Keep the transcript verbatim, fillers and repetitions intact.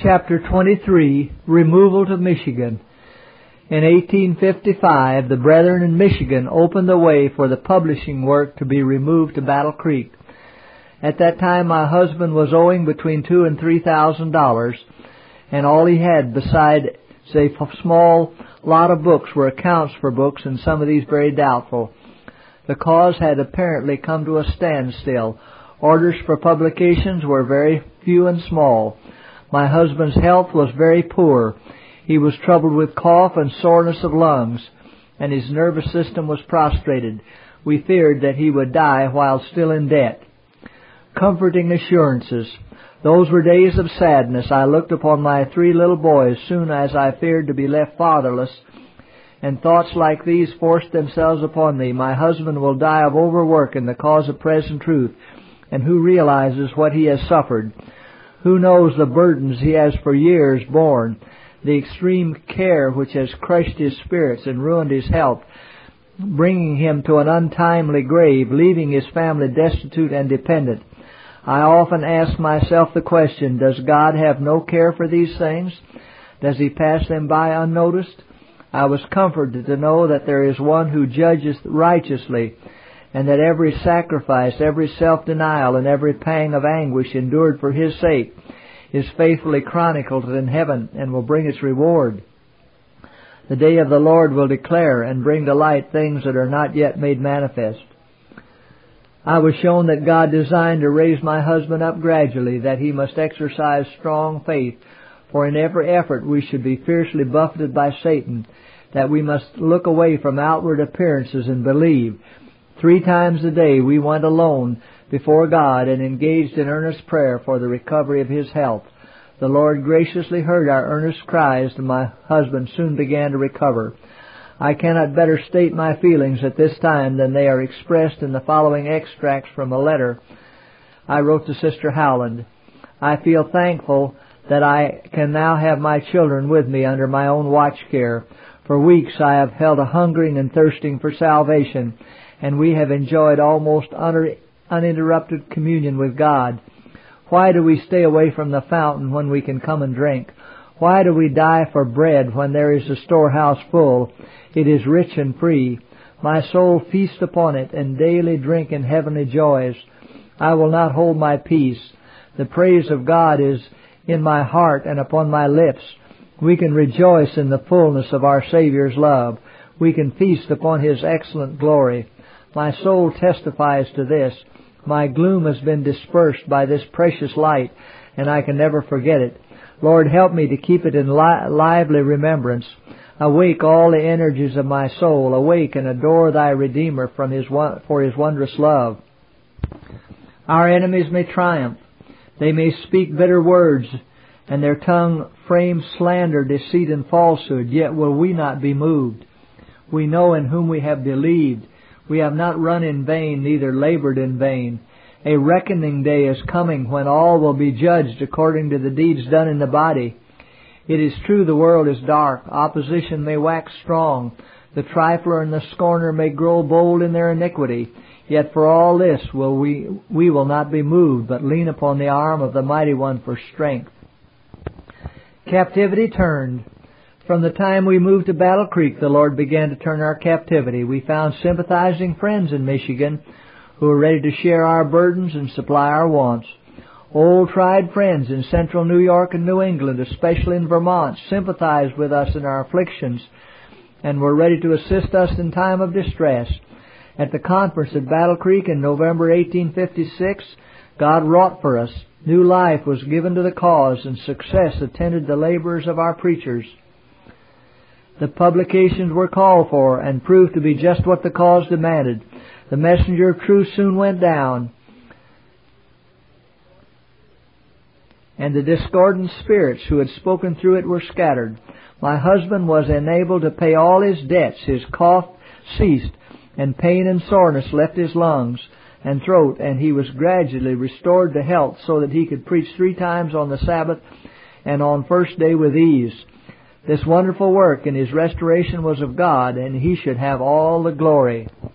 Chapter twenty-three, Removal to Michigan. In eighteen fifty-five, the Brethren in Michigan opened the way for the publishing work to be removed to Battle Creek. At that time, my husband was owing between two and three thousand dollars, and all he had besides a small lot of books were accounts for books, and some of these very doubtful. The cause had apparently come to a standstill. Orders for publications were very few and small. My husband's health was very poor. He was troubled with cough and soreness of lungs, and his nervous system was prostrated. We feared that he would die while still in debt. Comforting assurances. Those were days of sadness. I looked upon my three little boys soon as I feared to be left fatherless, and thoughts like these forced themselves upon me. My husband will die of overwork in the cause of present truth, and who realizes what he has suffered? Who knows the burdens he has for years borne, the extreme care which has crushed his spirits and ruined his health, bringing him to an untimely grave, leaving his family destitute and dependent. I often ask myself the question, does God have no care for these things? Does He pass them by unnoticed? I was comforted to know that there is one who judges righteously, and that every sacrifice, every self-denial, and every pang of anguish endured for His sake is faithfully chronicled in heaven and will bring its reward. The day of the Lord will declare and bring to light things that are not yet made manifest. I was shown that God designed to raise my husband up gradually, that he must exercise strong faith, for in every effort we should be fiercely buffeted by Satan, that we must look away from outward appearances and believe. Three times a day we went alone before God and engaged in earnest prayer for the recovery of his health. The Lord graciously heard our earnest cries, and my husband soon began to recover. I cannot better state my feelings at this time than they are expressed in the following extracts from a letter I wrote to Sister Howland. I feel thankful that I can now have my children with me under my own watch care. For weeks I have held a hungering and thirsting for salvation, and we have enjoyed almost uninterrupted communion with God. Why do we stay away from the fountain when we can come and drink? Why do we die for bread when there is a storehouse full? It is rich and free. My soul feasts upon it, and daily drink in heavenly joys. I will not hold my peace. The praise of God is in my heart and upon my lips. We can rejoice in the fullness of our Savior's love. We can feast upon His excellent glory. My soul testifies to this. My gloom has been dispersed by this precious light, and I can never forget it. Lord, help me to keep it in li- lively remembrance. Awake all the energies of my soul. Awake and adore Thy Redeemer from his for His wondrous love. Our enemies may triumph. They may speak bitter words, and their tongue frame slander, deceit, and falsehood. Yet will we not be moved. We know in whom we have believed. We have not run in vain, neither labored in vain. A reckoning day is coming when all will be judged according to the deeds done in the body. It is true the world is dark. Opposition may wax strong. The trifler and the scorner may grow bold in their iniquity. Yet for all this will we, we will not be moved, but lean upon the arm of the Mighty One for strength. Captivity turned. From the time we moved to Battle Creek, the Lord began to turn our captivity. We found sympathizing friends in Michigan who were ready to share our burdens and supply our wants. Old tried friends in central New York and New England, especially in Vermont, sympathized with us in our afflictions and were ready to assist us in time of distress. At the conference at Battle Creek in November eighteen fifty-six, God wrought for us. New life was given to the cause, and success attended the labors of our preachers. The publications were called for and proved to be just what the cause demanded. The messenger of truth soon went down, and the discordant spirits who had spoken through it were scattered. My husband was enabled to pay all his debts. His cough ceased, and pain and soreness left his lungs and throat, and he was gradually restored to health so that he could preach three times on the Sabbath and on first day with ease. This wonderful work in his restoration was of God, and He should have all the glory.